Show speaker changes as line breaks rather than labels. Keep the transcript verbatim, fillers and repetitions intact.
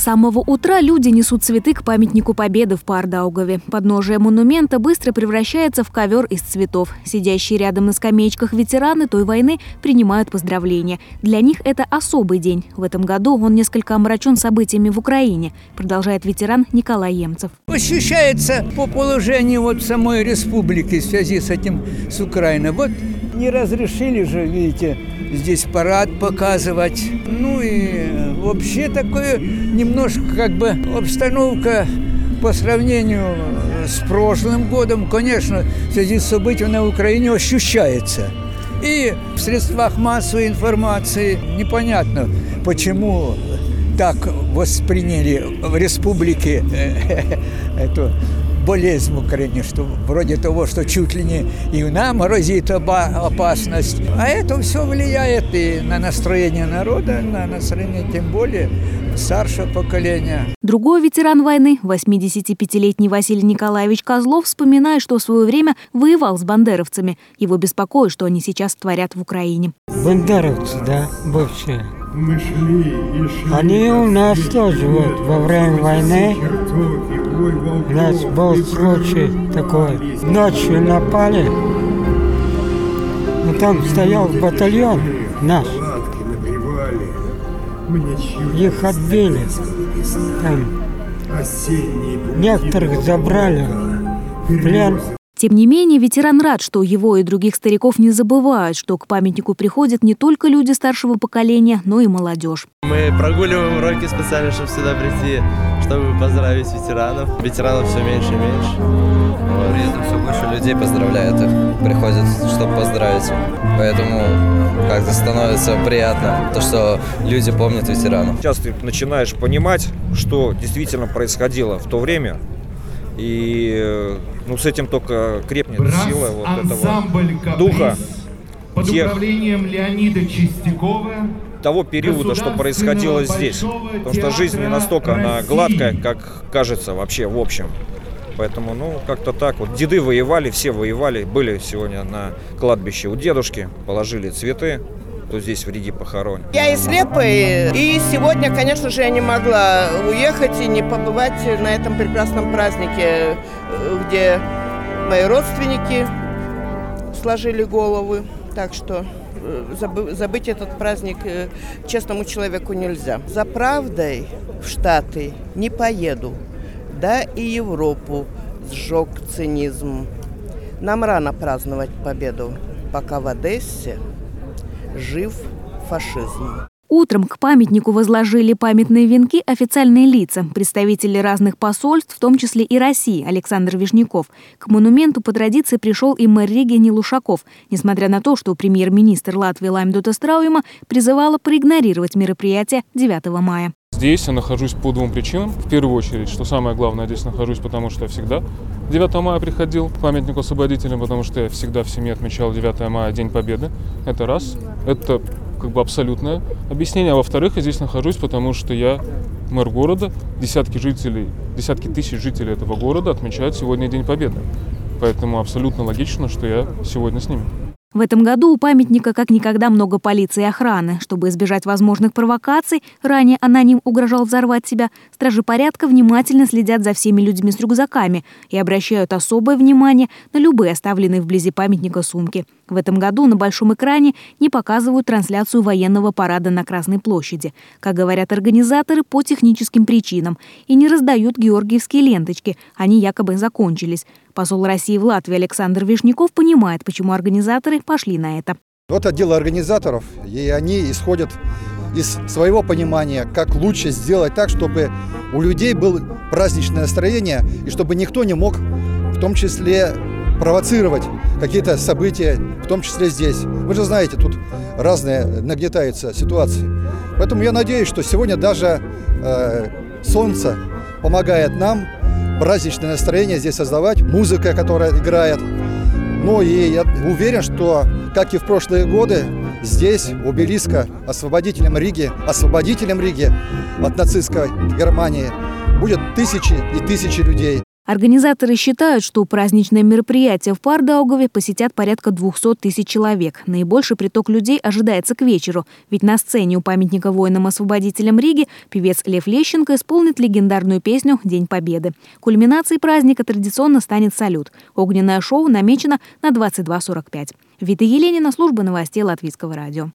самого утра люди несут цветы к памятнику Победы в Паардаугаве. Подножие монумента быстро превращается в ковер из цветов. Сидящие рядом на скамеечках ветераны той войны принимают поздравления. Для них это особый день. В этом году он несколько омрачен событиями в Украине, продолжает ветеран Николай Емцев.
Ощущается по положению вот самой республики в связи с этим, с Украиной. Вот не разрешили же, видите, здесь парад показывать. Ну и вообще такое немножко как бы обстановка по сравнению с прошлым годом, конечно, в связи с событиями на Украине ощущается. И в средствах массовой информации непонятно, почему так восприняли в республике эту болезнь в Украине, что вроде того, что чуть ли не и нам грозит опасность. А это все влияет и на настроение народа, на настроение тем более старшего поколения.
Другой ветеран войны, восьмидесятипятилетний Василий Николаевич Козлов, вспоминает, что в свое время воевал с бандеровцами. Его беспокоит, что они сейчас творят в Украине.
Бандеровцы, да, бывшие. Они у нас тоже вот во время войны. У нас был случай такой. Ночью напали. Но там стоял батальон наш. Их отбили. Там некоторых забрали в плен.
Тем не менее, ветеран рад, что его и других стариков не забывают, что к памятнику приходят не только люди старшего поколения, но и молодежь.
Мы прогуливаем уроки специально, чтобы сюда прийти, чтобы поздравить ветеранов. Ветеранов все меньше и меньше. При этом все больше людей поздравляют их, приходят, чтобы поздравить. Поэтому как-то становится приятно, то, что люди помнят ветеранов.
Сейчас ты начинаешь понимать, что действительно происходило в то время. И ну, с этим только крепнет
Брас,
сила вот этого духа
под
тех,
управлением Леонида Чистякова,
того периода, что происходило здесь. Потому что жизнь не настолько она гладкая, как кажется вообще в общем. Поэтому, ну, как-то так. Вот деды воевали, все воевали. Были сегодня на кладбище у дедушки, положили цветы. Кто здесь в Риге похоронен.
Я из Лепы, и сегодня, конечно же, я не могла уехать и не побывать на этом прекрасном празднике, где мои родственники сложили головы. Так что забыть этот праздник честному человеку нельзя. За правдой в Штаты не поеду, да и Европу сжег цинизм. Нам рано праздновать победу, пока в Одессе жив фашизм.
Утром к памятнику возложили памятные венки официальные лица, представители разных посольств, в том числе и России, Александр Вишняков. К монументу по традиции пришел и мэр Риги Нил Ушаков, несмотря на то, что премьер-министр Латвии Лаймдута Страума призывала проигнорировать мероприятие девятого мая.
Здесь я нахожусь по двум причинам. В первую очередь, что самое главное, здесь нахожусь, потому что я всегда девятого мая приходил к памятнику освободителям, потому что я всегда в семье отмечал девятое мая, День Победы. Это раз. Это как бы абсолютное объяснение. А во-вторых, я здесь нахожусь, потому что я мэр города. Десятки жителей, десятки тысяч жителей этого города отмечают сегодня День Победы. Поэтому абсолютно логично, что я сегодня с ними.
В этом году у памятника как никогда много полиции и охраны. Чтобы избежать возможных провокаций, ранее аноним угрожал взорвать себя, стражи порядка внимательно следят за всеми людьми с рюкзаками и обращают особое внимание на любые оставленные вблизи памятника сумки. В этом году на большом экране не показывают трансляцию военного парада на Красной площади, как говорят организаторы, по техническим причинам, и не раздают георгиевские ленточки, они якобы закончились. Посол России в Латвии Александр Вишняков понимает, почему организаторы пошли на это.
Вот отдел организаторов, и они исходят из своего понимания, как лучше сделать так, чтобы у людей было праздничное настроение, и чтобы никто не мог, в том числе, провоцировать какие-то события, в том числе здесь. Вы же знаете, тут разные нагнетаются ситуации. Поэтому я надеюсь, что сегодня даже э, солнце помогает нам праздничное настроение здесь создавать, музыка, которая играет. Ну и я уверен, что, как и в прошлые годы, здесь, у обелиска освободителем Риги, освободителем Риги от нацистской Германии, будет тысячи и тысячи людей.
Организаторы считают, что праздничное мероприятие в Пардаугаве посетят порядка двухсот тысяч человек. Наибольший приток людей ожидается к вечеру, ведь на сцене у памятника воинам-освободителям Риги певец Лев Лещенко исполнит легендарную песню «День Победы». Кульминацией праздника традиционно станет салют. Огненное шоу намечено на двадцать два сорок пять. Вита Еленина, служба новостей Латвийского радио.